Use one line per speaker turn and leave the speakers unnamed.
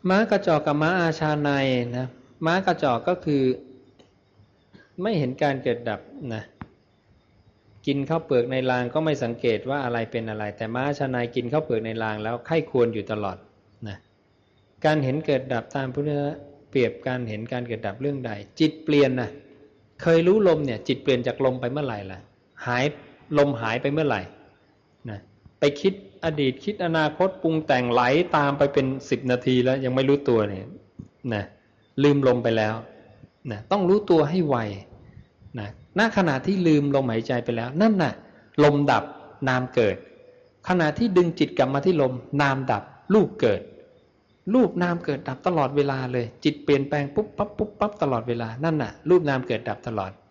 ม้ากระจอกกับม้าอาชาไนยนะม้ากระจอกก็คือไม่เห็นการเกิดดับนะกินข้าวเปลือกในรางก็ไม่สังเกตว่าอะไรเป็นอะไรแต่ม้าอาชาไนยกินข้าวเปลือกในรางแล้วไข้ควรอยู่ตลอดนะการเห็นเกิดดับตามพุทธะเปรียบการเห็นการเกิดดับเรื่องใดจิตเปลี่ยนนะเคยรู้ลมเนี่ยจิตเปลี่ยนจากลมไปเมื่อไหร่ล่ะหายลมหายไปเมื่อไหร่นะไปคิดอดีตคิดอนาคตปรุงแต่งไหลตามไปเป็น10 นาทีแล้วยังไม่รู้ตัวเนี่ยนะลืมลมไปแล้วนะต้องรู้ตัวให้ไวนะณขณะที่ลืมลมหายใจไปแล้วนั่นน่ะลมดับนามเกิดขณะที่ดึงจิตกลับมาที่ลมนามดับรูปเกิดรูปนามเกิดดับตลอดเวลาเลยจิตเปลี่ยนแปลงปุ๊บปั๊บปุ๊บปั๊บตลอดเวลานั่นน่ะรูปนามเกิดดับตลอด